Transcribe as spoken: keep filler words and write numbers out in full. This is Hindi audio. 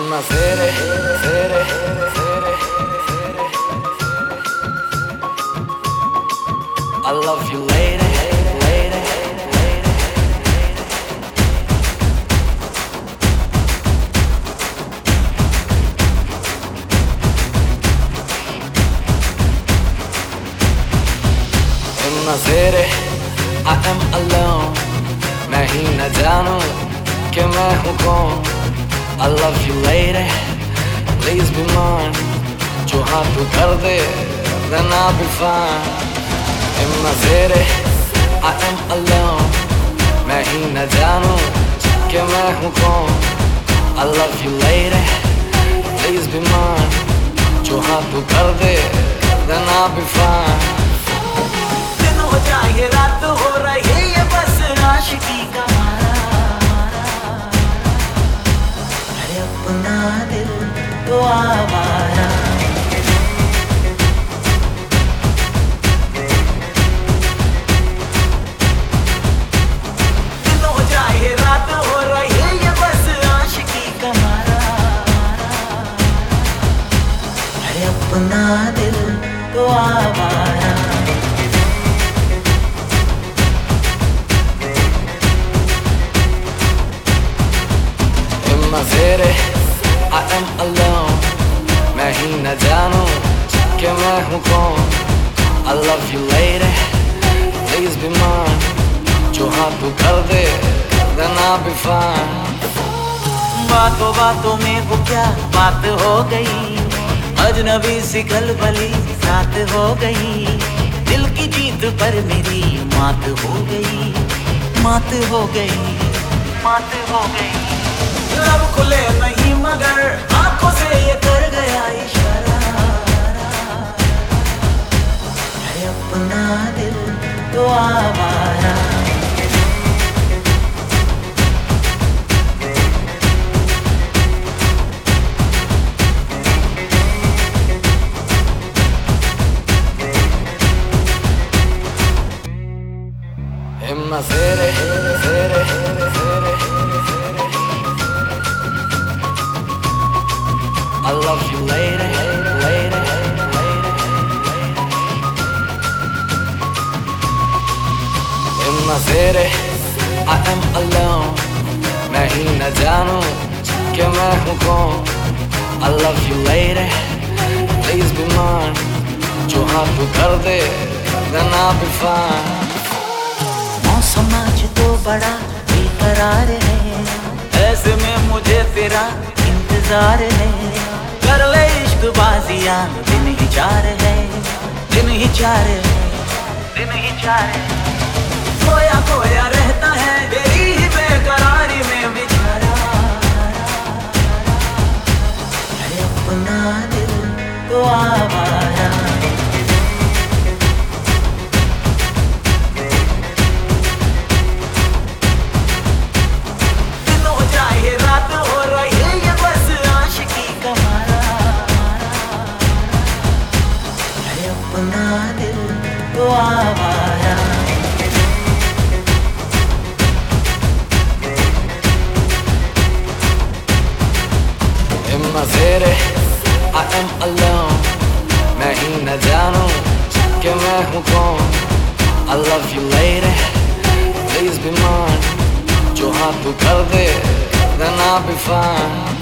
Imma sere, sere, sere, I love you lady, lady, lady. Imma sere, I am alone. मैं ही न जानूं कि मैं हूँ कौन. I love you lady, please be mine. जो हाँ तू कर दे, then I'll be fine. Imma sere, I am alone. मैं ही न जानूं कि मैं हूँ कौन. I love you lady, please be mine. जो हाँ तू कर दे, then I'll be fine. दिन हो जाए रात हो रही है बस आशिकी का मारा. अरे अपना दिल तो आवारा. दिन हो जाए रात हो रही है बस आशिकी का मारा. अरे अपना दिल तो आवारा. Imma sere, I am alone. मैं ही न जानूं कि मैं हूँ कौन. I love you lady, please be mine. जो हाँ तू कर दे, then I'll be fine. बातों बातों में वो क्या बात हो गई. अजनबी सी खलबली रात हो गई. दिल की जीत पर मेरी मात हो गई. मात हो गई, मात हो गई. लब खुले नहीं मगर आंखों से ये कर गया इशारा. है अपना दिल तो आवारा. Imma sere, sere, sere, sere. I love you lady, lady, lady. Imma sere, I am alone. मैं ही न जानूं कि मैं हूँ कौन. I love you lady, please be mine. जो हाँ तू कर दे, then I'll be fine. मौसम आज तो बड़ा बेकरार है. ऐसे में मुझे तेरा इंतजार है. कर ले इश्क बाजियां दिन ही चार है. दिन ही चार है, दिन ही चार है. खोया खोया रहता है तेरी ही बेकरारी में बेचारा. है अपना दिल तो आवारा. रात हो रही है बस आशिकी का मारा. है अपना दिल तो आवारा. Imma sere, I am alone. मैं ही न जानूं कि मैं हूँ कौन. I love you lady, please be mine. जो हाँ तू कर दे, then I'll be fine.